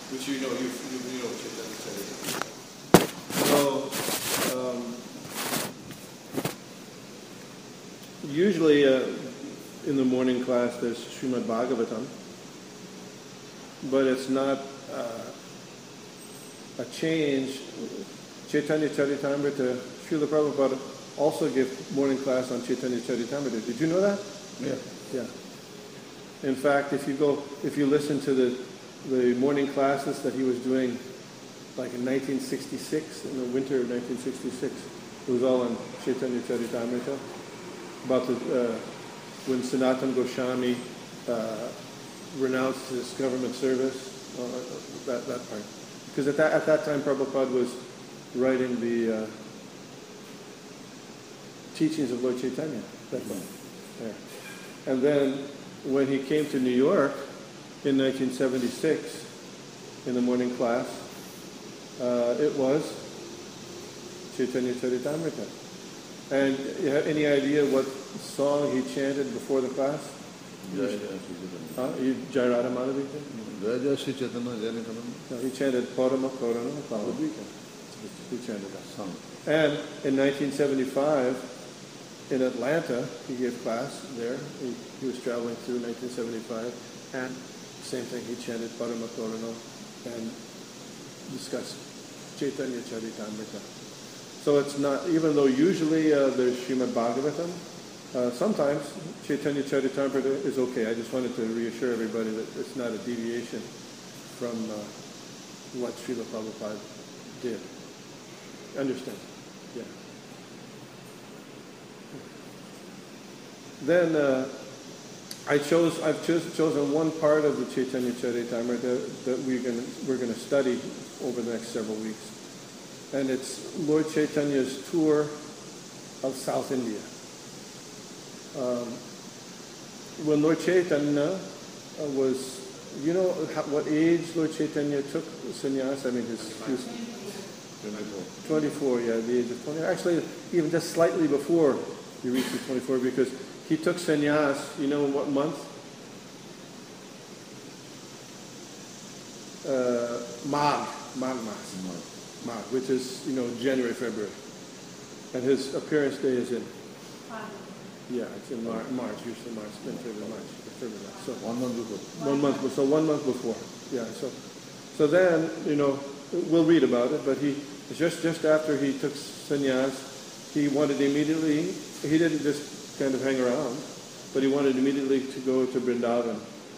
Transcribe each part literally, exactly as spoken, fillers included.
which you know, you, you know Chaitanya Charitamrita. So, um, usually uh, in the morning class there's Srimad Bhagavatam, but it's not uh, a change. Chaitanya Charitamrita, Srila Prabhupada also gave morning class on Chaitanya Charitamrita. Did you know that? Yeah. Yeah. In fact, if you go, if you listen to the the morning classes that he was doing, like in nineteen sixty-six, in the winter of nineteen sixty-six, it was all on Chaitanya Charitamrita, about the, uh, when Sanatana Goswami uh, renounced his government service, uh, that, that part. Because at that, at that time, Prabhupada was writing the uh, teachings of Lord Chaitanya. That part. Yeah. And then when he came to New York in nineteen seventy-six, in the morning class, uh, it was Chaitanya Charitamrita. And you have any idea what song he chanted before the class? Jai Jai Sri Huh? You Jai Radha Madhavika? Jai Jai Sri Chaitanya Jai Nityananda. No, he chanted Parama Karana Bhavadvika. He chanted that Song. And in nineteen seventy-five, in Atlanta, he gave class there. He, he was traveling through nineteen seventy-five, and same thing, he chanted Parama Karana and discussed Chaitanya Charitamrita. So it's not, even though usually uh, there's Srimad Bhagavatam, uh, sometimes Chaitanya Charitamrita is okay. I just wanted to reassure everybody that it's not a deviation from uh, what Srila Prabhupada did. Understand? Yeah. Then uh, I chose. I've choos, chosen one part of the Chaitanya Charitamrita that we're going we're going to study over the next several weeks, and it's Lord Chaitanya's tour of South India. Um, when Lord Chaitanya uh, was, you know, how, what age Lord Chaitanya took sannyas? I mean, his, his twenty-four. Yeah, the age of twenty. Actually, even just slightly before he reached the twenty-four, because he took sannyas, you know, in what month? Uh, Magh, Magh Mas, Magh, which is, you know, January, February. And his appearance day is in? Yeah, it's in Mar- March, usually March, then February, March, February. So One month before. One month, so one month before. Yeah, so so then, you know, we'll read about it, but he, just, just after he took sannyas, he wanted immediately, he didn't just kind of hang around, but he wanted immediately to go to Vrindavan.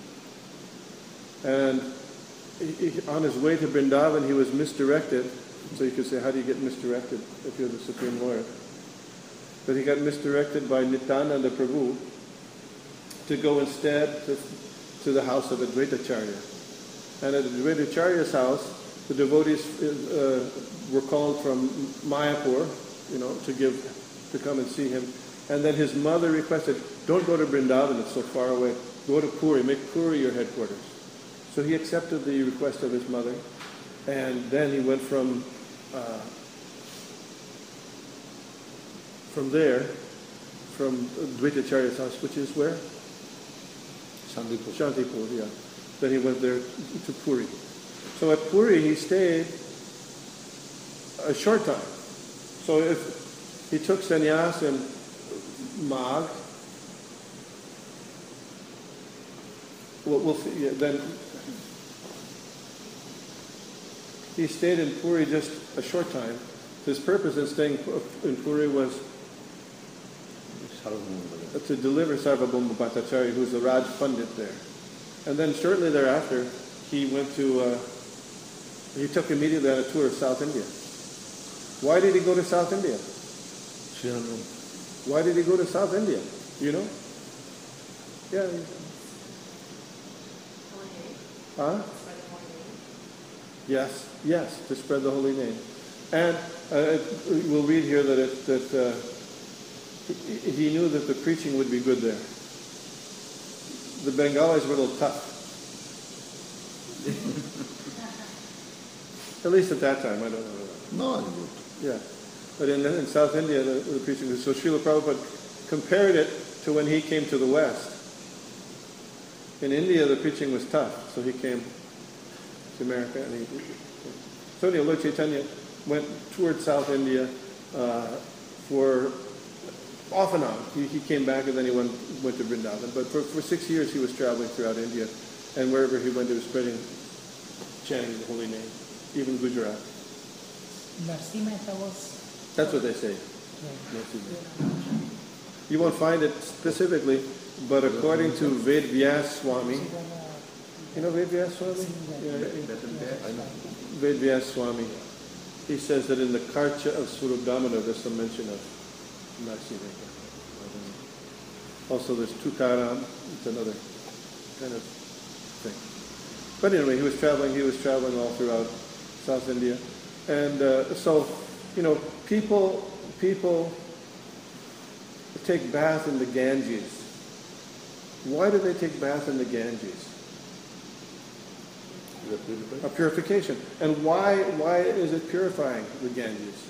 And he, he, on his way to Vrindavan, he was misdirected. So you could say, how do you get misdirected if you're the Supreme Lord? But he got misdirected by Nityananda Prabhu to go instead to, to the house of Advaitacharya. And at Advaitacharya's house, the devotees uh, were called from Mayapur, you know, to give, to come and see him. And then his mother requested, don't go to Vrindavan, it's so far away. Go to Puri, make Puri your headquarters. So he accepted the request of his mother, and then he went from uh, from there, from Advaitacharya's house, which is where? Shantipur. Shantipur, yeah. Then he went there to Puri. So at Puri he stayed a short time. So if he took sannyas in Magh, we'll, we'll see, yeah, then he stayed in Puri just a short time. His purpose in staying in Puri was to deliver Sarvabhauma Bhattacharya, who's the Raj Pandit there. And then shortly thereafter, he went to, uh, he took immediately on a tour of South India. Why did he go to South India? Why did he go to South India? You know? Yeah. Huh? Yes, yes, to spread the holy name. And uh, we'll read here that it, that uh, he, he knew that the preaching would be good there. The Bengalis were a little tough. At least at that time, I don't know. No, it's good. Yeah. But in, in South India, the, the preaching was, so Srila Prabhupada compared it to when he came to the West. In India, the preaching was tough, so he came to America. And he, so anyway, Lord Chaitanya went towards South India uh, for off and on. He, he came back and then he went, went to Vrindavan. But for, for six years he was traveling throughout India. And wherever he went, he was spreading, chanting the holy name, even Gujarat. Narsi Mehta was... That's what they say. Yeah. Narsi Mehta. You won't find it specifically, but according to Ved Vyas Swami, you know Ved Vyas Swami? Yeah, I know. Ved Vyas Swami, he says that in the Karcha of Swarup Damodar there's some mention of Narsi Mehta. Also there's Tukaram, it's another kind of thing. But anyway, he was traveling, he was traveling all throughout South India. And uh, so, you know, people, people take bath in the Ganges. Why do they take bath in the Ganges? A purification. And why why is it purifying the Ganges?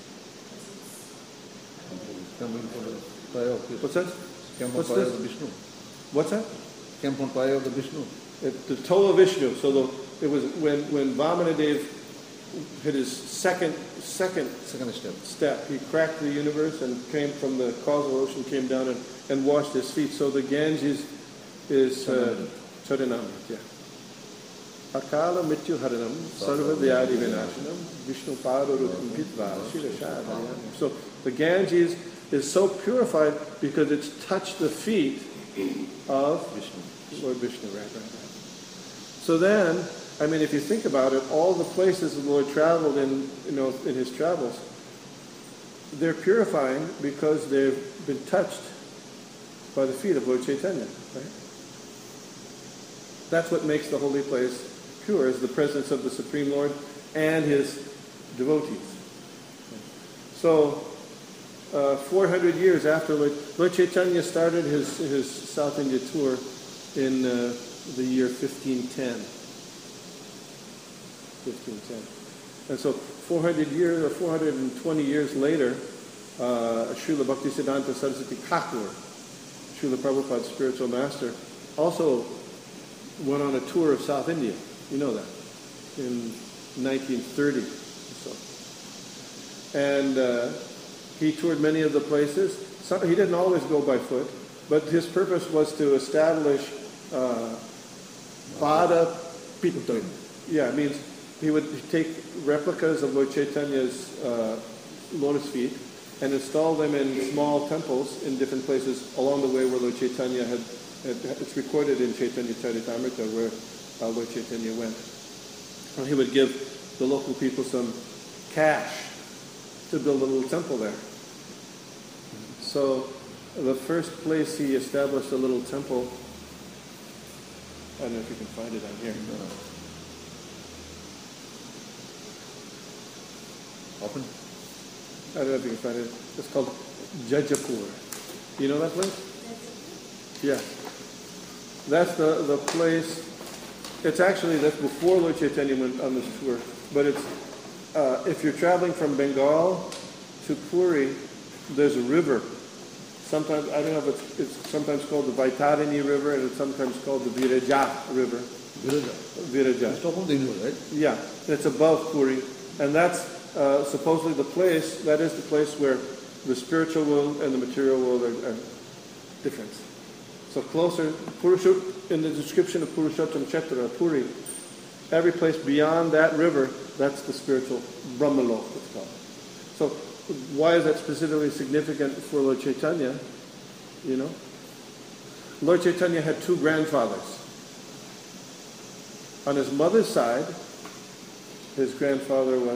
Coming for the fire of What's that? Camp on What's fire this? of the Vishnu. What's that? Camp on fire of the Vishnu. It, the toe of Vishnu. So the, it was when when Vamanadev hit his second second Second step. step. He cracked the universe and came from the causal ocean, came down and, and washed his feet. So the Ganges is uh, Charanamrit, yeah. Akala Mityu Haranam, Sarva Vyadi Vinashanam, Vishnu Padarukam Pitva, Shirashadayam. So the Ganges is so purified because it's touched the feet of Vishnu. Lord Vishnu, right, right, right. So then, I mean, if you think about it, all the places the Lord traveled in, you know, in his travels, they're purifying because they've been touched by the feet of Lord Chaitanya, right? That's what makes the holy place pure, is the presence of the Supreme Lord and his devotees. So, uh, four hundred years after Lord, Lord Chaitanya started his, his South India tour in uh, the year fifteen ten. fifteen ten. And so four hundred years or four hundred twenty years later, uh, Srila Bhaktisiddhanta Saraswati Thakur, Srila Prabhupada's spiritual master, also went on a tour of South India. You know that. In nineteen thirty or so. And uh, he toured many of the places. Some, he didn't always go by foot, but his purpose was to establish uh, Pada Pitta. Yeah, it means he would take replicas of Lord Chaitanya's uh, lotus feet and install them in small temples in different places along the way where Lord Chaitanya had, had it's recorded in Chaitanya Charitamrita where uh, Lord Chaitanya went. And he would give the local people some cash to build a little temple there. So the first place he established a little temple, I don't know if you can find it on here. Open. I don't know if you can find it. It's called Jajapur. You know that place? Yeah. That's the, the place. It's actually, that's before Lord Chaitanya went on this tour. But it's, uh, if you're traveling from Bengal to Puri, there's a river. Sometimes, I don't know if it's, it's sometimes called the Vaitarini River and it's sometimes called the Viraja River. Viraja. Viraja. It's top of the universe, right? Yeah, it's above Puri. And that's Uh, supposedly the place, that is the place where the spiritual world and the material world are, are different. So closer, Purusha, in the description of Purushottam Kshetra, Puri, every place beyond that river, that's the spiritual Brahmalok, it's called. So why is that specifically significant for Lord Chaitanya? You know? Lord Chaitanya had two grandfathers. On his mother's side, his grandfather was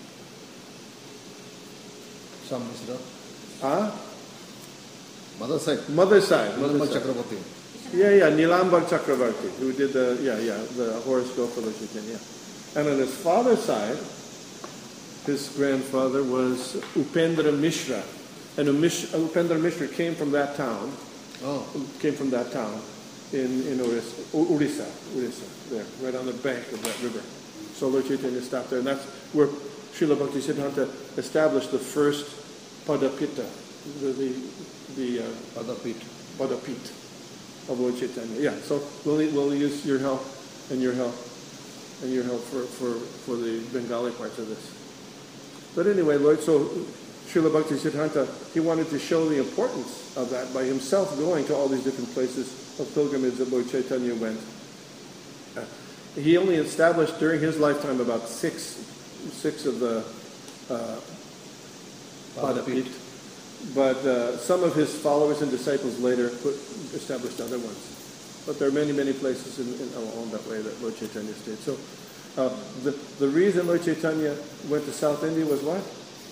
Some Misra. Huh? Mother side. Mother's side. Nilambag Mother's side. Chakravarti. Yeah, yeah, Nilambag Chakravarti, who did the, yeah, yeah, the horoscope for Lord Chaitanya. And on his father's side, his grandfather was Upendra Mishra. And Upendra Mishra came from that town, Oh. came from that town in, in Orissa, Orissa, Orissa, there, right on the bank of that river. So Lord Chaitanya stopped there, and that's where Srila Bhaktisiddhanta established the first Padapita, the the, the uh, Padapit. Padapit of Lord Chaitanya. Yeah, so we'll we'll use your help and your help. and your help for, for, for the Bengali parts of this. But anyway, Lord, so Srila Bhakti Siddhanta, he wanted to show the importance of that by himself going to all these different places of pilgrimage that Lord Chaitanya went. Uh, he only established during his lifetime about six, six of the uh, Padapit, but uh, some of his followers and disciples later put, established other ones. But there are many, many places in, in, along that way that Lord Chaitanya stayed. So uh, the, the reason Lord Chaitanya went to South India was what?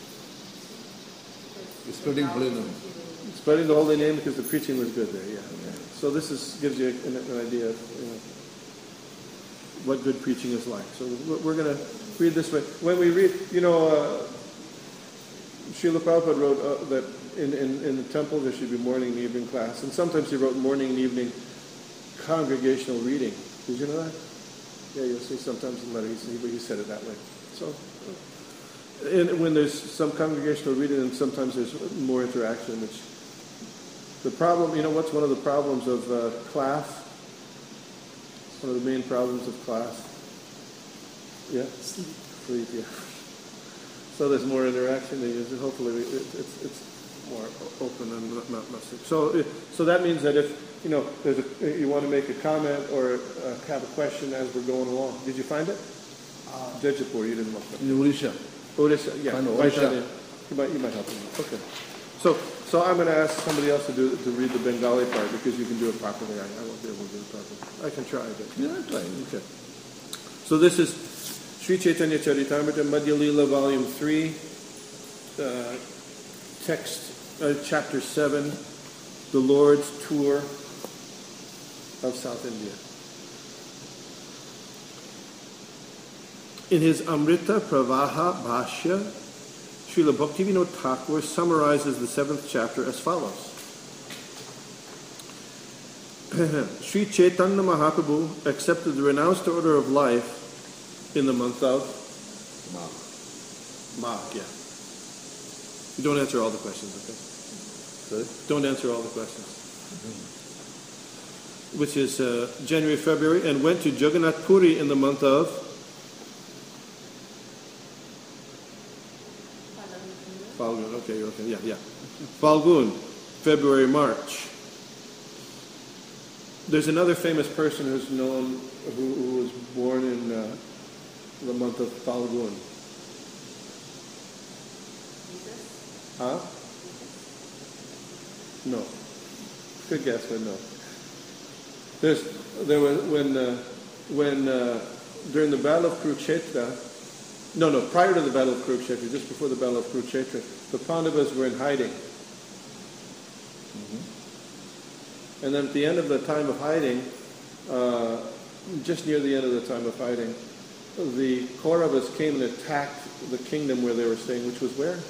Spreading holy name. Spreading the holy name because the preaching was good there, yeah. Okay. So this is, gives you an, an idea of you know, what good preaching is like. So we're, we're going to read this way. When we read, you know, uh, Srila Prabhupada wrote uh, that in, in, in the temple there should be morning and evening class. And sometimes he wrote morning and evening congregational reading. Did you know that? Yeah, you'll see sometimes in the letter he, he said it that way. So and when there's some congregational reading and sometimes there's more interaction, which the problem, you know what's one of the problems of uh, class? One of the main problems of class? Yeah? Sleep. Sleep, yeah. So there's more interaction. Hopefully it, it's, it's more open and not, not, not sleep. So, so that means that if, you know, there's a, you want to make a comment or uh, have a question as we're going along. Did you find it? Uh, Jajapur, you didn't look it. In Odisha. Odisha, yeah. I know, Right Odisha. down there. You might, you might help me. Okay. So, so I'm going to ask somebody else to do to read the Bengali part because you can do it properly. I, I won't be able to do it properly. I can try, but Yeah, try. okay. So this is Sri Chaitanya Charitamrita, Madhya Leela, Volume Three, uh, text, uh, Chapter Seven, the Lord's Tour of South India. In his Amrita Pravaha Bhashya, Srila Bhaktivinoda Thakur summarizes the seventh chapter as follows. Sri Chaitanya Mahaprabhu accepted the renounced order of life in the month of Mark. Magh, yeah. You don't answer all the questions, okay? Sorry? Don't answer all the questions. Which is uh, January, February, and went to Jagannath Puri in the month of Falgun. Okay, okay, yeah, yeah. Falgun, February, March. There's another famous person who's known, who, who was born in uh, the month of Falgun. Huh? No. Good guess, but no. There's, there was, when, uh, when uh, during the Battle of Kurukshetra, no, no, prior to the Battle of Kurukshetra, just before the Battle of Kurukshetra, the Pandavas were in hiding. Mm-hmm. And then at the end of the time of hiding, uh, just near the end of the time of hiding, the Kauravas came and attacked the kingdom where they were staying, which was where?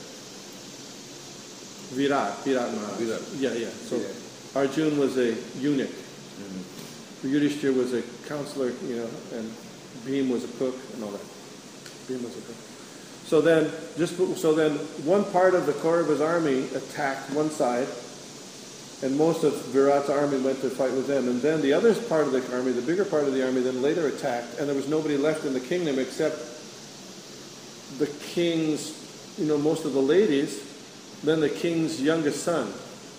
Virat, Virat Maharaj. Virat. Yeah, yeah. So Yeah. Arjun was a eunuch. Mm-hmm. Yudhishthir was a counselor, you know, and Bhim was a cook and all that. Bhim was a cook. So then, just so then, one part of the Kauravas' army attacked one side, and most of Virat's army went to fight with them. And then the other part of the army, the bigger part of the army, then later attacked, and there was nobody left in the kingdom except the king's, you know, most of the ladies, then the king's youngest son,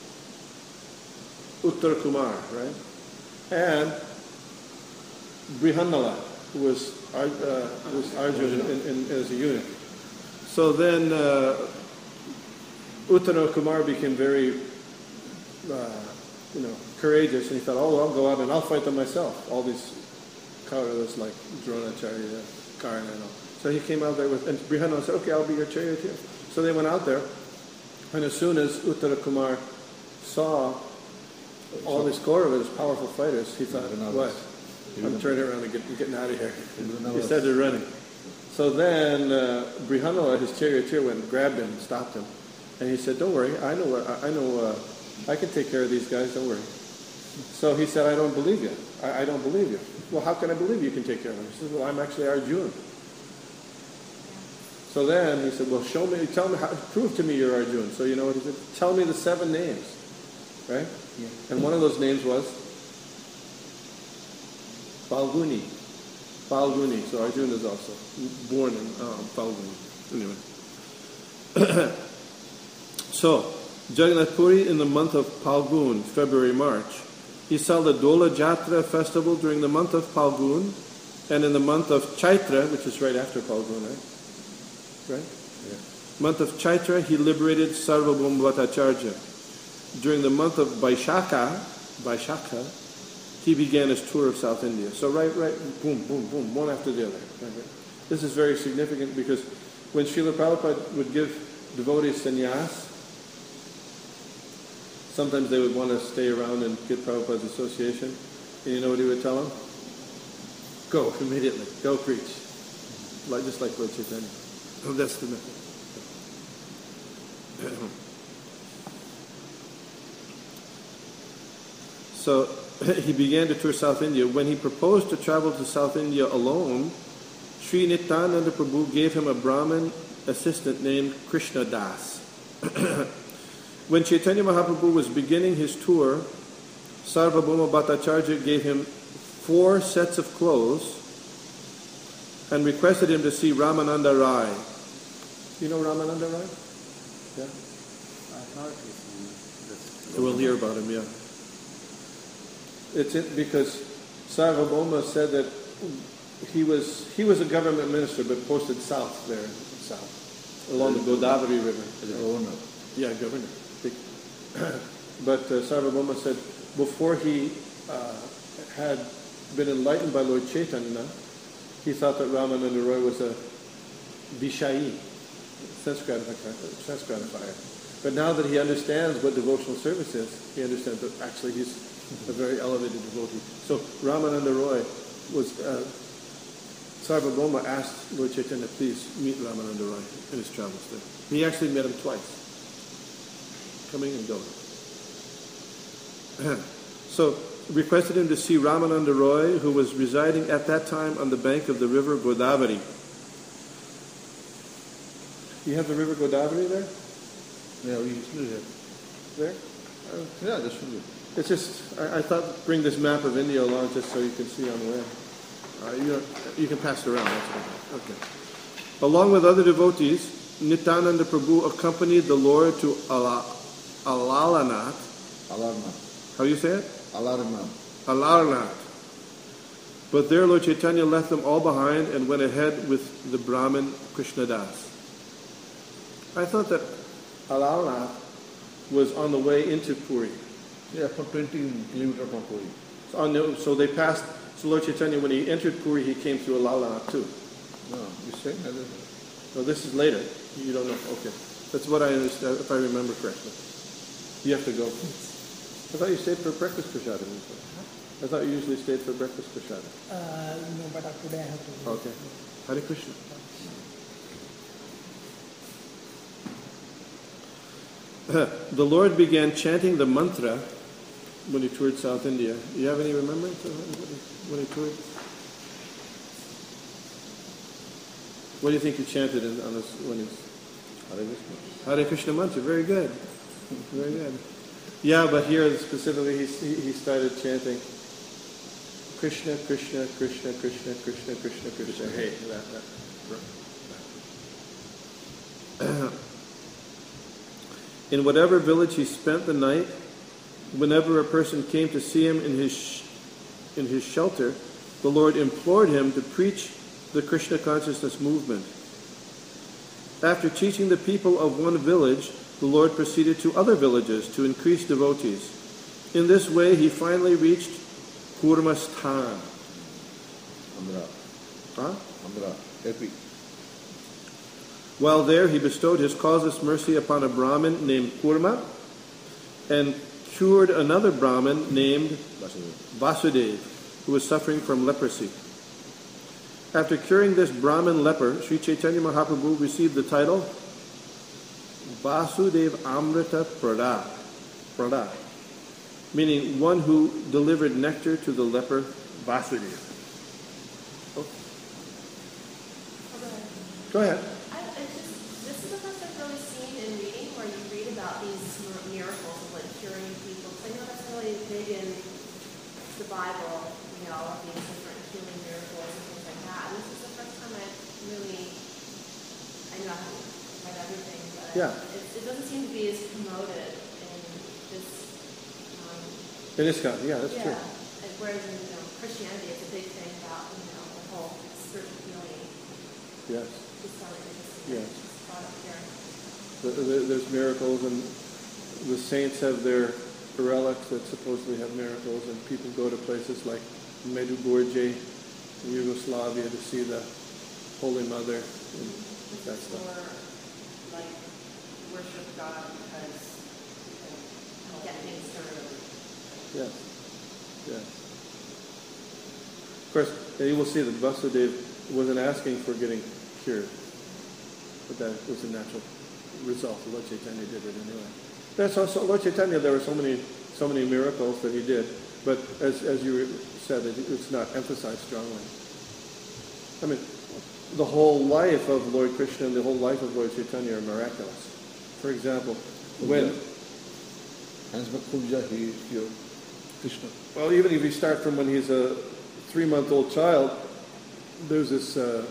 Uttar Kumar, right? And Brihannala, who was, uh, was Arjun in, in, as a eunuch. So then uh, Uttara Kumar became very, uh, you know, courageous, and he thought, oh, I'll go out and I'll fight them myself. All these Kauravas like Dronacharya, Karna and all. So he came out there with, and Brihannala said, okay, I'll be your charioteer. So they went out there, and as soon as Uttara Kumar saw all these Kauravas, powerful fighters, he thought, what? I'm turning around and get, getting out of here. He started running. So then uh, Brihannala, his charioteer, went and grabbed him and stopped him. And he said, don't worry, I know, what, I know, uh, I can take care of these guys, don't worry. So he said, I don't believe you. I, I don't believe you. Well, how can I believe you can take care of them? He said, well, I'm actually Arjun. So then he said, well, show me, tell me, how, prove to me you're Arjun. So you know what he said? Tell me the seven names, right? Yeah. And one of those names was Falguni. Falguni. So Arjuna is also born in um, Falguni. Anyway. So, Jagannath Puri in the month of Palgun, February, March. He held the Dola Jatra festival during the month of Palgun, and in the month of Chaitra, which is right after Palgun, right? Right? Yeah. Month of Chaitra, he liberated Sarvabhauma Bhattacharya. During the month of Vaishakha, Vaishakha, he began his tour of South India. So right, right, boom, boom, boom, one after the other. Right, right. This is very significant because when Srila Prabhupada would give devotees sannyas, sometimes they would want to stay around and get Prabhupada's association. And you know what he would tell them? Go immediately. Go preach. Like, just like Lord Chaitanya. Oh, that's the method. So he began to tour South India. When he proposed to travel to South India alone, Sri Nityananda Prabhu gave him a Brahmin assistant named Krishna Das. When Chaitanya Mahaprabhu was beginning his tour, Sarvabhauma Bhattacharya gave him four sets of clothes and requested him to see Ramananda Rai. You know Ramananda Rai? Yeah? I thought it's We'll hear about him, yeah. It's it because Sarvabhauma said that he was he was a government minister but posted south there, south, along the Godavari River. As a governor. Yeah, governor. But uh, Sarvabhauma said before he uh, had been enlightened by Lord Chaitanya, he thought that Ramananda Roy was a Vishayi, sense gratifier. Sense gratifier. But now that he understands what devotional service is, he understands that actually he's a very elevated devotee. So Ramananda Roy was, uh, Sarvabhauma asked Lord Chaitanya, please meet Ramananda Roy in his travels there. He actually met him twice, coming and going. So requested him to see Ramananda Roy, who was residing at that time on the bank of the river Godavari. You have the river Godavari there? Yeah, we still have. There? Uh, yeah, that's true. It's just, I, I thought bring this map of India along just so you can see on where. Uh, you, know, you can pass it around. That's okay. Okay. Along with other devotees, Nityananda Prabhu accompanied the Lord to Ala, Alalanath. Alarnath. How do you say it? Alarnath. Alarnath. But there Lord Chaitanya left them all behind and went ahead with the Brahmin Krishnadas. I thought that Alalnath was on the way into Puri. Yeah, for twenty kilometers from Puri. So, on the, so they passed, so Lord Chaitanya, when he entered Puri, he came through Alalnath too. No, you say another. No, this is later. You don't know. Okay. That's what I understand, if I remember correctly. You have to go. I thought you stayed for breakfast prashadam. I thought you usually stayed for breakfast prashadam. Uh, no, but uh, today I have to go. Okay. Hare Krishna. The Lord began chanting the mantra when he toured South India. You have any remembrance of when he toured? What do you think he chanted in, on this, when he's... Hare Krishna. Hare Krishna mantra. Very good. Very good. Yeah, but here specifically he, he started chanting Krishna, Krishna, Krishna, Krishna, Krishna, Krishna, Krishna. Hey, that, that. In whatever village he spent the night, whenever a person came to see him in his in his shelter, the Lord implored him to preach the Krishna consciousness movement. After teaching the people of one village, the Lord proceeded to other villages to increase devotees. In this way, he finally reached Kurmastan. Andhra. Huh? Andhra. A P. While there, he bestowed his causeless mercy upon a Brahmin named Kurma and cured another Brahmin named Vasudev, who was suffering from leprosy. After curing this Brahmin leper, Sri Chaitanya Mahaprabhu received the title Vasudev Amrita Prada, Prada, meaning one who delivered nectar to the leper Vasudev. Oh. Go ahead. Go ahead. I, it's just, this is the first I've really seen in reading where you read about these miracles of like curing people. I know that's really big in the Bible, you know, all of these different healing miracles and things like had. This is the first time I really, I know I haven't read everything, but Yeah. it, it doesn't seem to be as promoted in this, um, In ISKCON, yeah, that's yeah. true. And whereas in you know, Christianity, it's a big thing about, you know, the whole spiritual healing. Yes. Just sound like interesting. Yes. Just brought up here. The- the- There's miracles, and the saints have their relics that supposedly have miracles, and people go to places like Medjugorje in Yugoslavia to see the Holy Mother and This that is stuff. more like worship God because you can Get things started. Yes, yes. Of course, you will see that Vasudeva wasn't asking for getting cured, but that was a natural result. Lord Chaitanya did it anyway. That's also Lord Chaitanya. There were so many, so many miracles that he did, but as as you said, it, it's not emphasized strongly. I mean, the whole life of Lord Krishna and the whole life of Lord Chaitanya are miraculous. For example, when Hence, Kubja, he is your Krishna. well, even if you start from when he's a three-month-old child, there's this uh,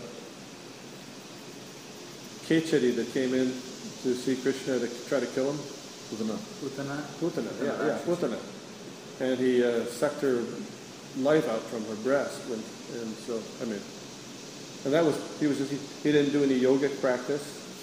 Kechari that came in to see Krishna to try to kill him. Putana. Putana. Putana, yeah, yeah, Putana. And he uh, sucked her life out from her breast, and, and so, I mean, and that was, he was just, he, he didn't do any yogic practice.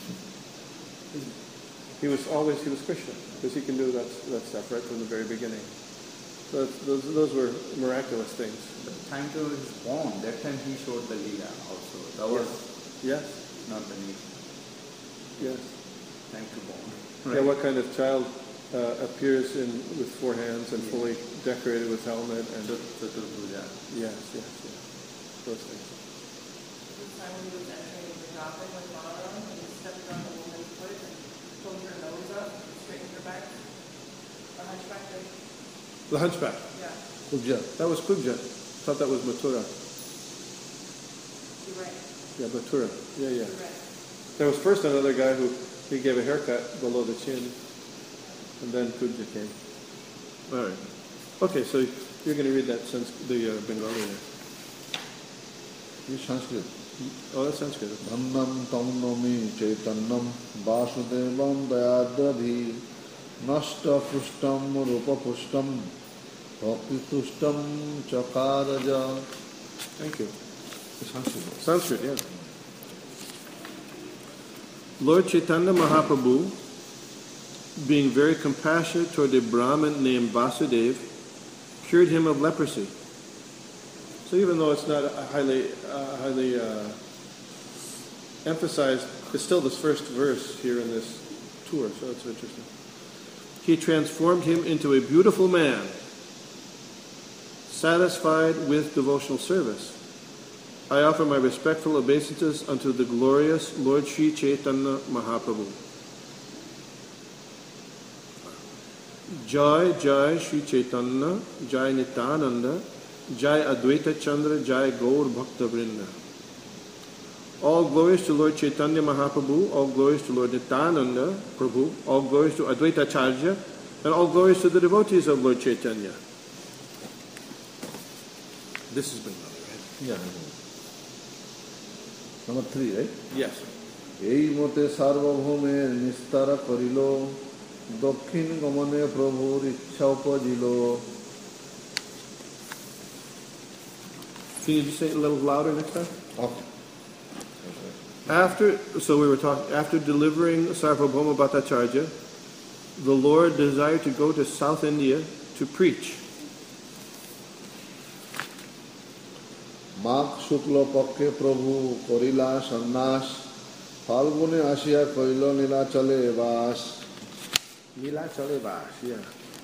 He was always, he was Krishna, because he can do that, that stuff right from the very beginning. So that's, those, those were miraculous things. The time to his born, that time he showed the Leela also. That was Yes, not the need. yes. Time to born. Yeah, what kind of child uh, appears in with four hands and fully decorated with helmet and Chaturbuja. yes, yes, yes, those things. this time when he was entering the Vrindavan with Balaram, and he stepped on the woman's foot and pulled her nose up, straightened her back. A hunchback thing. The hunchback. Yeah, Kubja. That was Kubja. Thought that was Mathura. you're right. Yeah, Mathura. Yeah, yeah. You're right. There was first another guy who he gave a haircut below the chin, and then Kubja came. All right. Okay, so you're going to read that since the uh, Bengali there. This is Sanskrit. Oh, that sounds good. Dhannam tam nomi chaitannam vasudevam dayadradhi nashta pushtam rupa pushtam bhakti tushtam chakaraja. Thank you. It's Sanskrit. Sanskrit, yeah. Lord Chaitanya Mahaprabhu, being very compassionate toward a Brahmin named Vasudeva, cured him of leprosy. So even though it's not a highly, uh, highly uh, emphasized, it's still this first verse here in this tour, so it's interesting. He transformed him into a beautiful man, satisfied with devotional service. I offer my respectful obeisances unto the glorious Lord Sri Chaitanya Mahaprabhu. Jai Jai Sri Chaitanya, Jai Nityananda, Jai Advaita Chandra, Jai Gaur Bhakta Vrinda. All glories to Lord Chaitanya Mahaprabhu, all glories to Lord Nityananda Prabhu, all glories to Advaita Acharya, and all glories to the devotees of Lord Chaitanya. This has been another, right? Yeah. Number three, right? Yes. এই মতে সার্বভৌমের নিস্তার করিল দক্ষিণ গমনে প্রভুর ইচ্ছা উপজিল. Can you just say it a little louder next time? Okay. After, so we were talking, after delivering Sarvabhauma Bhattacharya, the Lord desired to go to South India to preach. মাঘ শুক্ল পক্ষে প্রভু করিলা সন্ন্যাস ফাল্গুনে আসিয়া কইল নীলাচলে বাস. Nilachale Vash, yeah.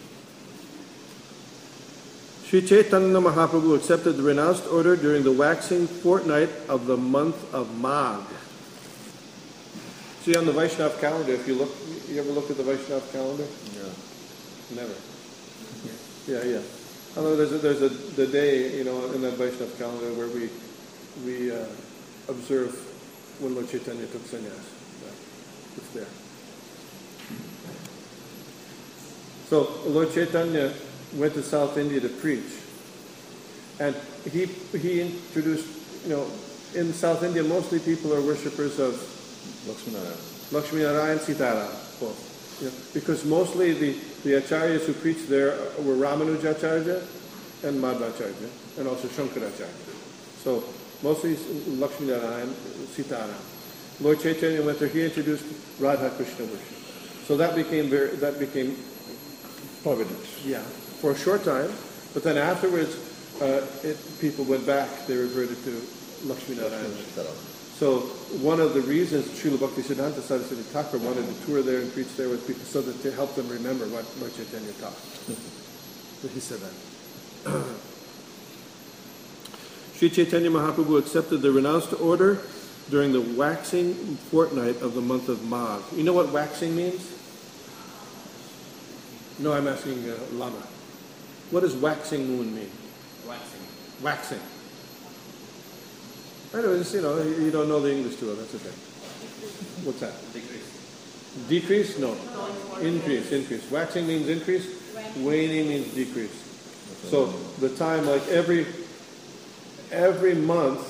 Sri Chaitanya Mahaprabhu accepted the renounced order during the waxing fortnight of the month of Magh. See on the Vaishnav calendar, if you look, you ever look at the Vaishnav calendar? Yeah. Never. Yeah, yeah. Although there's a, there's a the day, you know, in that Vaishnav calendar where we we uh, observe when Lord Chaitanya took sannyas. Yeah. It's there. So Lord Chaitanya went to South India to preach, and he he introduced, you know, in South India, mostly people are worshippers of Lakshmi Narayana. Lakshmi Narayan, Sitaram, both. You know, because mostly the, the acharyas who preached there were Ramanujacharya and Madhvacharya, and also Shankaracharya. So mostly Lakshmi Narayan, Sitaram. Lord Chaitanya went there. He introduced Radha Krishna worship. So that became very, that became Providence. yeah for a short time. But then afterwards, uh, it, people went back. They reverted to Lakshmi Narayan. So one of the reasons Srila Bhaktisiddhanta Saraswati Thakur wanted to tour there and preach there with people so that to help them remember what Lord Chaitanya taught. So he said that. Sri Chaitanya Mahaprabhu accepted the renounced order during the waxing fortnight of the month of Magh. You know what waxing means? No, I'm asking uh, Lama. What does waxing moon mean? Waxing. Waxing. Anyways, you know, you don't know the English too well, that's okay. What's that? Decrease. Decrease? No. Increase, increase. Waxing means increase, waning means decrease. So the time, like every every month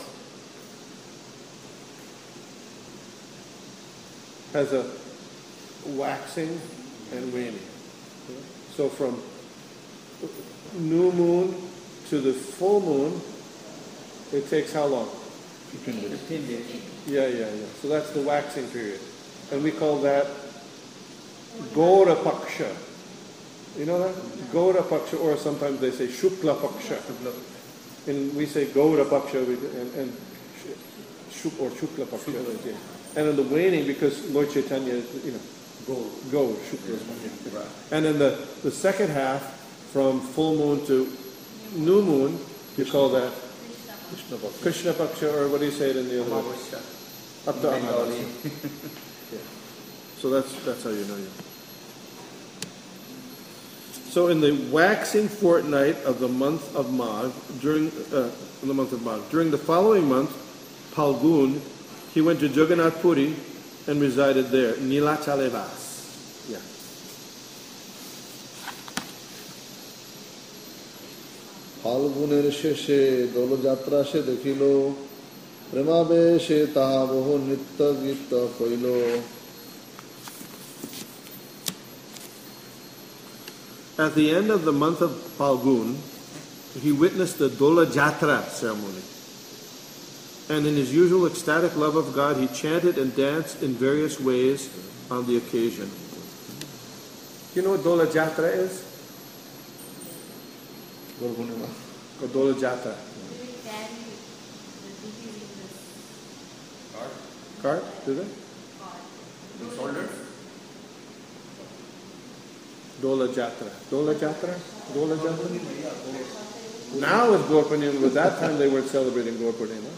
has a waxing and waning. So from new moon to the full moon, it takes how long? fifteen days. Fifteen days. Yeah, yeah, yeah. So that's the waxing period. And we call that Gaura Paksha. You know that? Gaura Paksha, or sometimes they say Shukla Paksha. And we say Gaura Paksha and, and Shuk or Shukla Paksha. And in the waning, because Lord Chaitanya is, you know, go, go, Shukla. Right. And in the, the second half, from full moon to new moon, you call that Krishna Paksha. Krishna Paksha, or what do you say it in the other way? Amavasya. Up to Bengali. Amavasya. Yeah. So that's that's how you know you. So in the waxing fortnight of the month of Magh, during uh, in the month of Magh, during the following month, Palgun, he went to Jagannath Puri and resided there, Nilachalevas. Yeah. ফাল্গুনের শেষে দোলযাত্রা সে দেখিল প্রেমাবেশে তাহা বহু নৃত্য গীত কইল At the end of the month of Palgun, he witnessed the Dola Jatra ceremony. And in his usual ecstatic love of God, he chanted and danced in various ways on the occasion. You know what Dola Jatra is? Gaur Purnima Or Dola Jatra? Do we carry the deities in this Card. Cart? Do they? card? In shoulders. Dola Jatra. Dola Jatra? Dola Jatra? Now it's Gaur Purnima, but that time they weren't celebrating Gaur Purnima.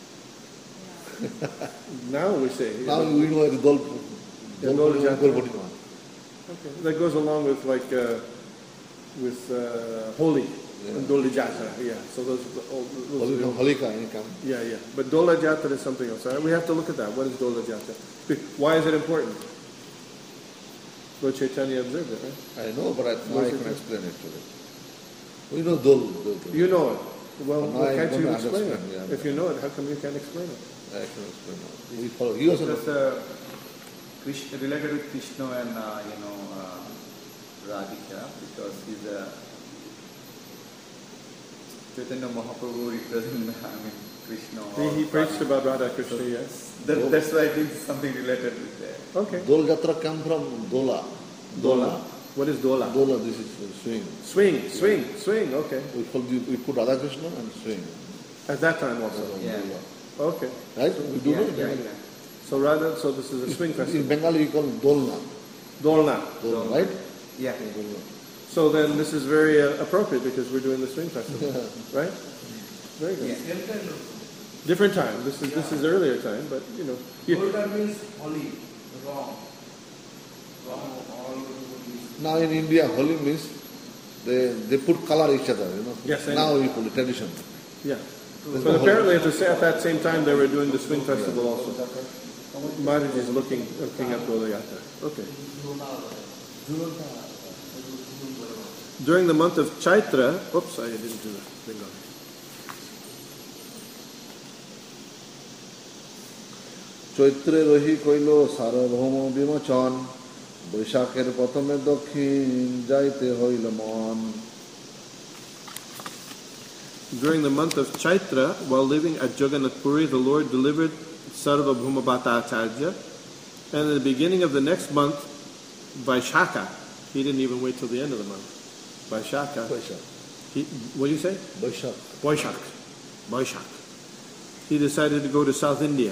Now we say. you now know, we know এর Dol Yeah, Dol Jatra. Gaur Purnima Okay. That goes along with like uh, with uh, Holi and Doli Jatra. Yeah. So those, all, those are the- Holika income yeah, yeah. But Dola Jatra is something else. All right? We have to look at that. What is Dola Jatra? Why is it important? Lord Chaitanya observed it, right? I know, but I, now I can explain it to them. We know dol. dol, dol. You know it. Well, But well I can't don't you explain it? understand, yeah. If you know it, how come you can't explain it? I can explain now. We follow. He also Because uh, Krishna, related with Krishna and uh, you know uh, Radhika, because he's a Chaitanya Mahaprabhu represents I mean Krishna. He, or he preached Radhika. about Radha Krishna, yes. That, that's why I think something related with that. Okay. dol jatra come from dola. Dola. What is Dola? Dola. This is swing. Swing, swing, swing. Okay. We call we put Radha Krishna and swing. At that time also. Yeah. Okay. Right? We do Yeah, it. yeah, yeah. So Radha, so this is a swing In festival. Bengali we call dolna. Dolna. Dolna, right? Yeah. Dolna. So then this is very uh, appropriate because we're doing the swing festival, right? Very good. Yeah. Different time. This is this is earlier time, but you know. You, Golden means holy, wrong. Wrong, all Now in India, Holi means they they put color each other. You know. Yes, I Now know. we put it tradition. yeah. But apparently at, the, sa- at that same time they were doing the swing festival also. Maharaj is looking looking at Dola Yatra. Okay. During the month of Chaitra, oops, I didn't do the thing on it. চৈত্রে রহি কইল সার্বভৌম বিমোচন বৈশাখের প্রথমে দক্ষিণ যাইতে হইল মন During the month of Chaitra, while living at Jagannath Puri, the Lord delivered Sarvabhauma Bhattacharya. And at the beginning of the next month, Vaishakha, he didn't even wait till the end of the month. Vaishakha, Boishakh he, what do you say? Boishakh Vaishak. Vaishak. He decided to go to South India.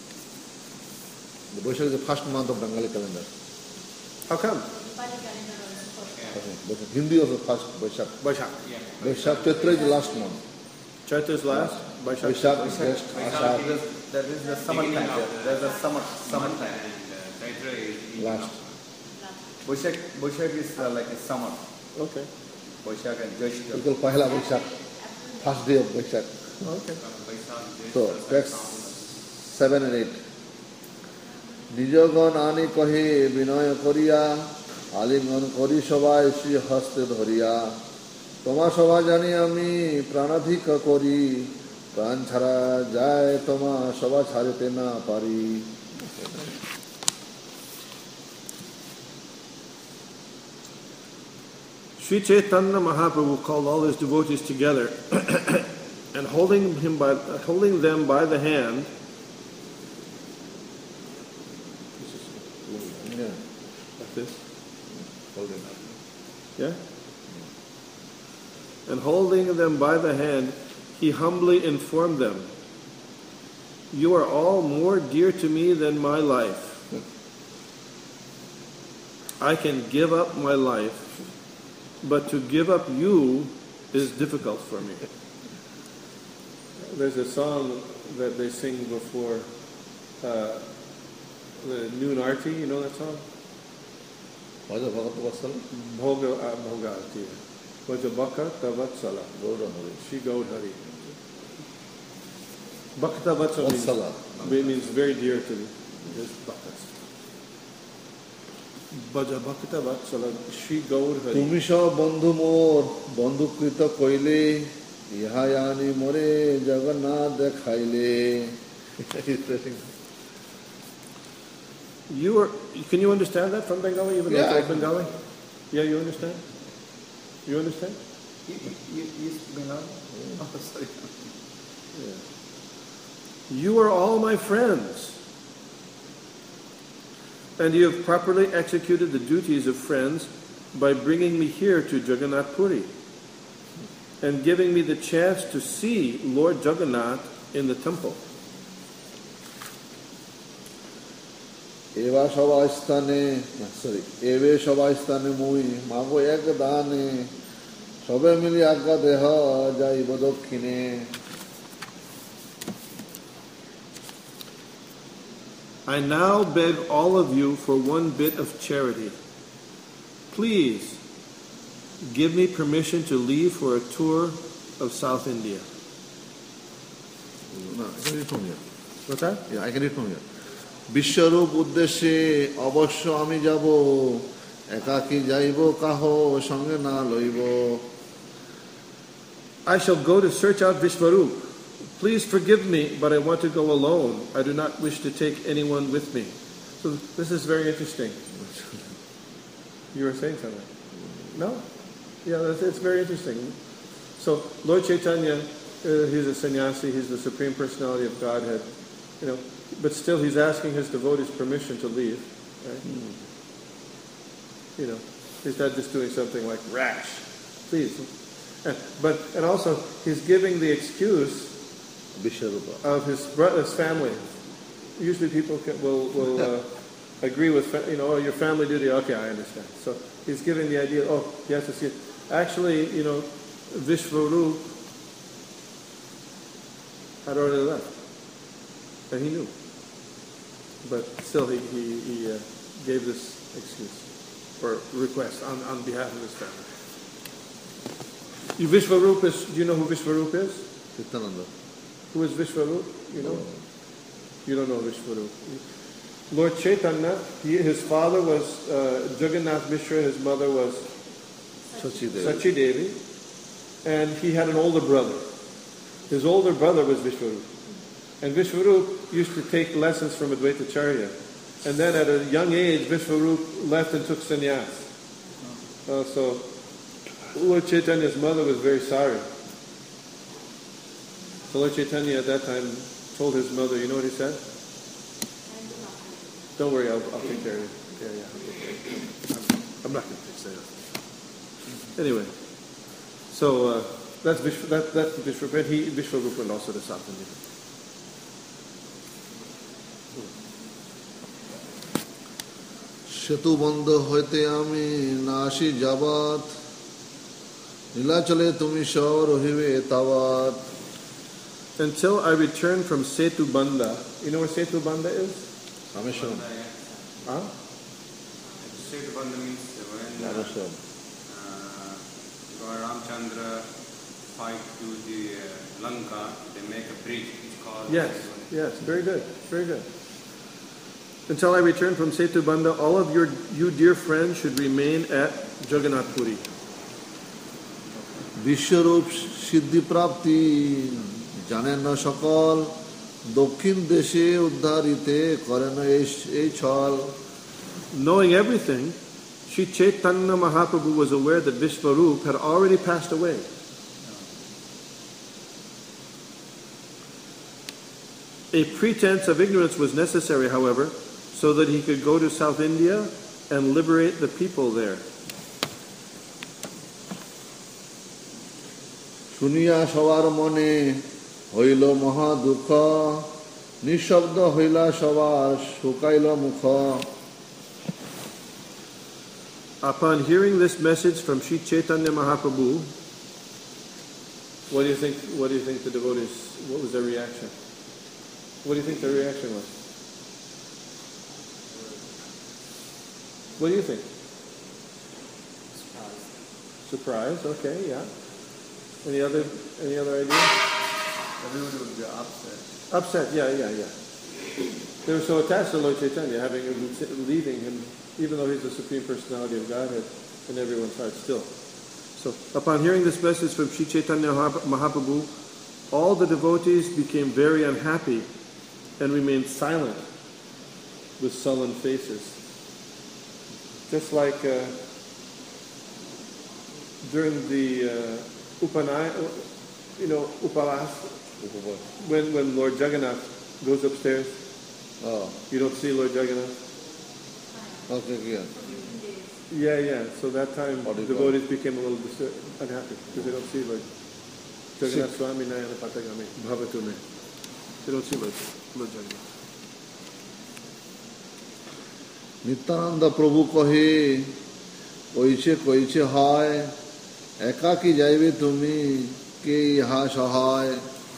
Boishakh is the first month of Bengali calendar. How come? Bali calendar was first. Hindi also first Boishakh Vaishak. Boishakh Chaitra is the last month. Chaitra is last. Vaishak. Boishakh is next. Ashadh That is, that is the summer time. There. There's a summer summer time. Chaitra is last. Boishak, Boishak is uh, like a summer. Okay. Boishak and Jyeshta. Because Pohela Boishakh first day of Boishakh. Okay. So text seven and eight. নিজগণ আনি কহে বিনয় করিয়া আলিঙ্গন করি সবাই শ্রী হস্তে ধরিয়া তোমা সভা জানি আমি প্রাণাধিক করি প্রাণ ছাড়া যায় তোমা সভা ছাড়িতে না পারি Sri Chaitanya Mahaprabhu called all his devotees together and holding him by holding them by the hand. Yeah. Like this. Hold it up. Yeah? And holding them by the hand, he humbly informed them, "You are all more dear to me than my life. I can give up my life, but to give up you is difficult for me." There's a song that they sing before uh, the noon arti, you know that song? Vaja Bhagat Vatsala, Bhoga uh, Bhogati. Vaja Bhakta Vatsala. Gaura Hari. She Gaudhari. Bhakta Vatsala means, Vatsala. means very dear to me. This Bhakta. Bhaja Bhakta Vatsala. She Gaudhari. তুমি সব বন্ধু মোর বন্ধুকৃত কইলে ইহাই আনি মোরে জগন্নাথ দেখাইলে You are. Can you understand that from Bengali? Even Yeah, though I it's can. Bengali? Yeah, you understand? You understand? You, you, you Bengali? Oh, sorry. You are all my friends, and you have properly executed the duties of friends by bringing me here to Jagannath Puri and giving me the chance to see Lord Jagannath in the temple. এবার সবাই স্থানে sorry এবে সবাই স্থানে মুই মাগো এক দানে সবে মিলি আজ্ঞা দেহ যাইব দক্ষিণে I now beg all of you for one bit of charity. Please give me permission to leave for a tour of South India. না I can read from here. What's that? Yeah, I can read from here. বিশ্বরূপ উদ্দেশ্যে অবশ্য আমি যাব একাকী যাইব কাহ সঙ্গে না লইব I shall go to search out Vishvarup. Please forgive me, but I want to go alone. I do not wish to take anyone with me. So this is very interesting. You were saying something? No? Yeah, that's, it's very interesting. So Lord Chaitanya, uh, he's a sannyasi, he's the Supreme Personality of Godhead, you know, but still he's asking his devotees permission to leave, right? Mm. You know, he's not just doing something like rash. Please. And, but, and also, he's giving the excuse Biswarup of his, bro- his family. Usually people can, will, will uh, agree with, fa- you know, oh, your family duty, okay, I understand. So he's giving the idea, oh, he has to see it. Actually, you know, Vishvarup had already left. And he knew. But still, he, he, he uh, gave this excuse or request on, on behalf of his family. You, Vishvarup is, do you know who Vishvarup is? Nityananda Who is Vishvarup? You know? You don't know Vishvarup. Lord Chaitanya, he, his father was uh, Jagannath Mishra, his mother was Sachidevi. Sachi Devi, and he had an older brother. His older brother was Vishvarup. And Vishwarup used to take lessons from Advaita Acharya. And then at a young age, Vishwarup left and took sannyas. Uh, so Lord Chaitanya's mother was very sorry. So Lord Chaitanya at that time told his mother, you know what he said? Don't worry, I'll, I'll take care of you. Yeah, yeah, I'll take care of you. I'm, I'm not going to say that. Anyway, so uh, that's Vishwa, that, that's Vishwarup, and he, Vishwarup went also to South India. সেতু বন্ধ হইতে আমি নাসি যাবাত নীলাচলে তুমি সব রহিবে তাবাত. Until I return from Setu Banda. You know where Setu Banda is? Rameswaram. Huh? Setu Banda means when uh, Rameswaram. uh, Lord Ramchandra fight to the uh, Lanka, they make a bridge. It's called. Yes, yes, very good, very good. Until I return from Setu Banda, all of your you dear friends should remain at Jagannath Puri. বিশ্বরূপ সিদ্ধিপ্রাপ্তি জানেন না সকল দক্ষিণ দেশে উদ্ধারিতে করে না এই ছল. Knowing everything, Sri Chaitanya Mahaprabhu was aware that Vishwarup had already passed away. A pretense of ignorance was necessary, however, so that he could go to South India and liberate the people there. শুনিয়া সবার মনে হইল মহা দুঃখ নিঃশব্দ হইলা সবার শুকাইল মুখ. Upon hearing this message from Sri Chaitanya Mahaprabhu, what do you think? What do you think the devotees? What was their reaction? What do you think their reaction was? What do you think? Surprise. Surprise. Okay, yeah. Any other? Any other idea? Everybody would be upset. Upset. Yeah, yeah, yeah. They were so attached to Lord Chaitanya, having him leaving him, even though he's the supreme personality of Godhead, in everyone's heart still. So, upon hearing this message from Sri Chaitanya Mahaprabhu, all the devotees became very unhappy and remained silent with sullen faces. Just like uh, during the uh, Upanay, you know, Upalas, when, when Lord Jagannath goes upstairs, Oh, you don't see Lord Jagannath. okay, yeah. Yeah, yeah. So that time, What do you devotees became a little dis- unhappy because they don't see Lord Jagannath Swami Nayana Patagami Bhavatume. They don't see Lord, Lord Jagannath. Nityananda প্রভু কহে কইছে কইছে হয় একাকী যাইবে তুমি কে ইহা সহায়.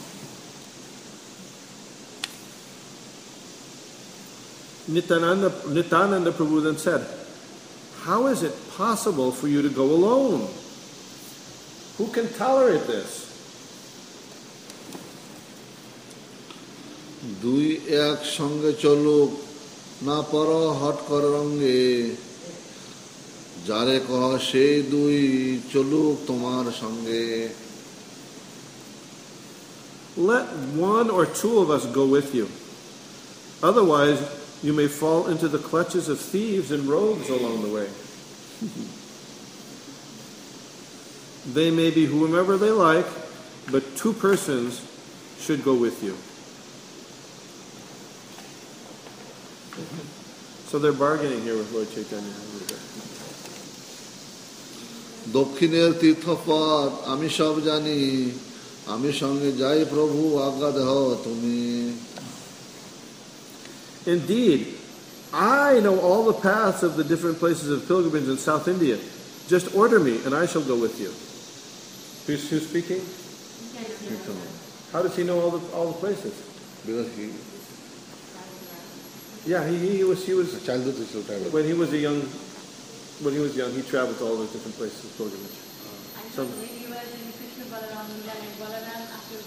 Nityananda, Nityananda Prabhu then said, how is it possible for you to go alone? Who can tolerate this? দুই এক সঙ্গে চলুক না পর হট কর রঙ্গে যারে কহ সেই দুই চলুক তোমার সঙ্গে. Let one or two of us go with you. Otherwise, you may fall into the clutches of thieves and rogues along the way. They may be whomever they like, but two persons should go with you. So they're bargaining here with Lord Chaitanya. দক্ষিণের তীর্থপথ আমি সব জানি আমি সঙ্গে যাই প্রভু আজ্ঞা দেহ তুমি. Indeed, I know all the paths of the different places of pilgrimage in South India. Just order me, and I shall go with you. Who's, who's speaking? How does he know all the all the places? Because he Yeah, he, he was he was childhood is so travel. when he was a young when he was young he traveled to all those different places of pilgrimage. And So- when you were in Krishna Balaram, and Balaram after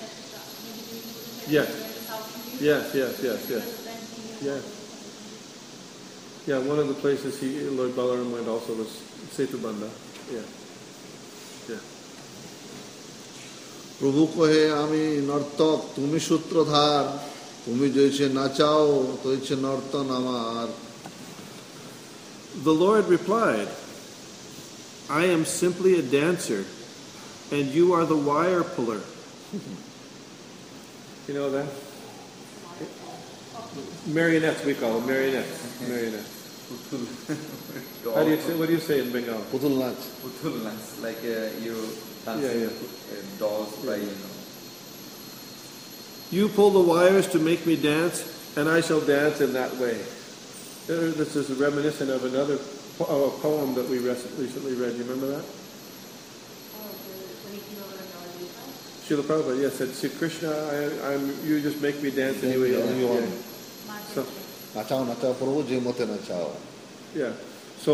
Yes. Yes, yes, yes, yes. Yeah. Yeah, one of the places he Lord Balaram went also was Setu Banda. Yeah. Yeah. প্রভু কহে আমি নর্তক তুমি সূত্রধার তুমি জৈছে নাচাও তৈছে নর্তন আমার The Lord replied, I am simply a dancer, and you are the wire puller. You know that? Marionettes, we call them marionettes. Marionettes. How do you say? What do you say in Bengal? পুতুল নাচ Putul dance, like uh, you dancing Yeah, yeah. uh, dolls by, you know. You pull the wires to make me dance, and I shall dance in that way. Uh, This is reminiscent of another po- of a poem that we rec- recently read. You remember that? Oh, the- when he came over to Navadvipa? Srila Prabhupada, yes, said, "See Krishna, I, I'm, you just make me dance any way you want." you want. Yeah. March So, নাচাও নাচাও প্রভু যে মতে নাচাও yeah. So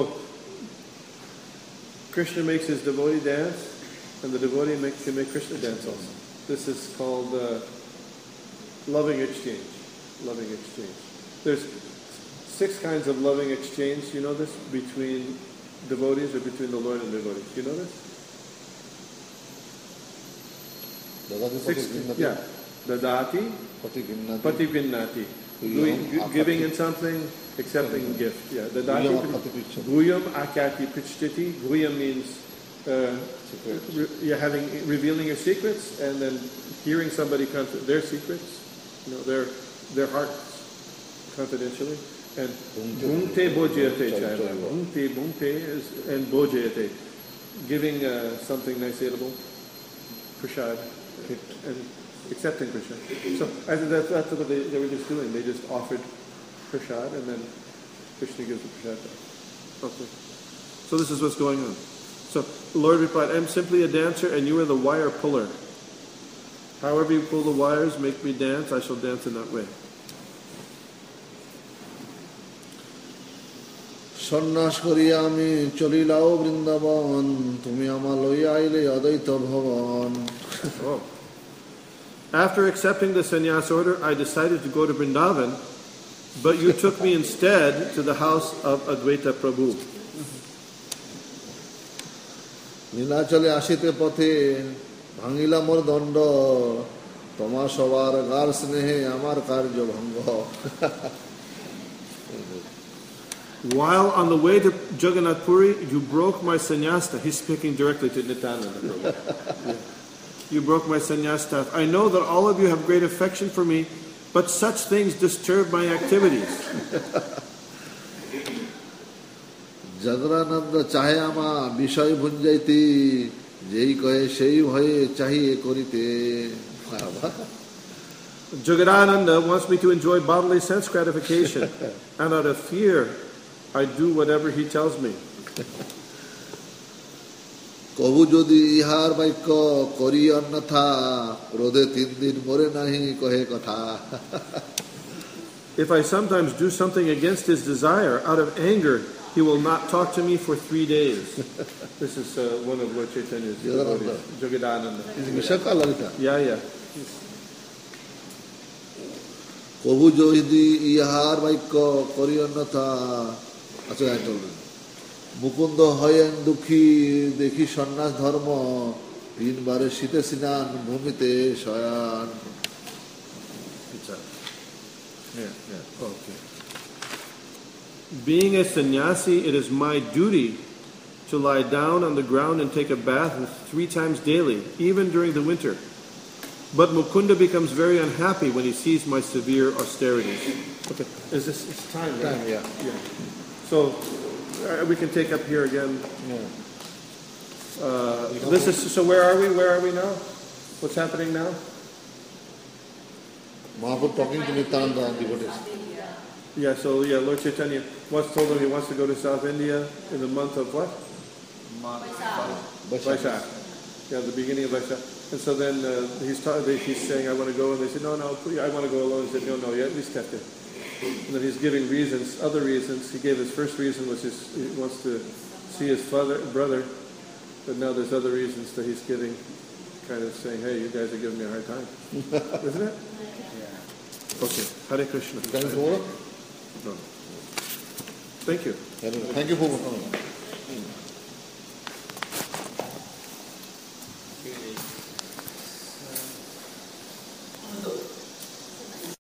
Krishna makes his devotee dance, and the devotee makes can make Krishna dance also. This is called uh, loving exchange. Loving exchange. There's six kinds of loving exchange. You know this between devotees or between the Lord and devotees. You know this? দাদাকে Six. প্রতি Yeah. Dadati, প্রতি গিন্নাতি pativinnati. Guyam Doing, gi- giving apati. in something, accepting a gift. Yeah. Dadati. Guyam apati picchati. Guyam akati pichtiti. Guyam means uh, re- you're having revealing your secrets, and then hearing somebody conf- their secrets, you know, their their hearts confidentially. And bhunte bojyate chayva. Bhunte bhunte is and bojyate, giving uh, something nice eatable, prasad, and accepting prasad. So I think that's, that's what they, they were just doing. They just offered prasad, and then Krishna gives the prasad back. Okay. So this is what's going on. So the Lord replied, I am simply a dancer, and you are the wire puller. However you pull the wires, make me dance, I shall dance in that way. সন্ন্যাস করিয়া আমি চলিলাও বৃন্দাবন তুমি আমার লইয়া আইলে অদ্বৈত ভবন Oh. After accepting the sannyas order, I decided to go to Vrindavan, but you took me instead to the house of Advaita Prabhu. নীলাচলে আসিতে পথে ভাঙিলা মোর দণ্ড তোমা সবার গার স্নেহে আমার কার্য ভঙ্গ While on the way to Jagannath Puri, you broke my sannyasta. He's speaking directly to Nityananda Prabhu. Yeah. You broke my sannyasta. I know that all of you have great affection for me, but such things disturb my activities. জগরানন্দ চাহে আমা বিষয় ভুঞ্জাইতি যেই কহে সেই ভয়ে চাহিয়ে করিতে Jagadananda wants me to enjoy bodily sense gratification, and out of fear, I do whatever he tells me. কবু যদি ইহার বাক্য করি অন্যথা রোদে তিন দিন মরে নাহি কহে কথা If I sometimes do something against his desire, out of anger, he will not talk to me for three days. This is uh, one of Lord Chaitanya's devotees, Jagadananda. Vishal Lalita Yeah, yeah. কবু যদি ইহার বাক্য করি অন্যথা আচ্ছা চলবে মুকুন্দ হয়েন দুঃখী দেখি সন্ন্যাস ধর্ম তিনবারে শীতে স্নান ভূমিতে শয়ান Yeah, yeah. Okay. Being a sannyasi, it is my duty to lie down on the ground and take a bath three times daily, even during the winter. But Mukunda becomes very unhappy when he sees my severe austerities. Okay, is this it's time? Right? Time, yeah. Yeah. So uh, we can take up here again. Uh, this is so. Where are we? Where are we now? What's happening now? Mahaprabhu talking to Nityananda and devotees. Yeah. So yeah, Lord Chaitanya once told him he wants to go to South India in the month of what? Vaishakh. Yeah, the beginning of Vaishakh. And so then uh, he's ta- he's saying, I want to go, and they said, no, no, please, I want to go alone. He said, no, no, you at least have to. And then he's giving reasons, other reasons. He gave his first reason, which is he wants to see his father, brother, but now there's other reasons that he's giving, kind of saying, hey, you guys are giving me a hard time. Isn't it? Yeah. Okay. Hare Krishna. Thank you. No. Thank you. Thank you for coming.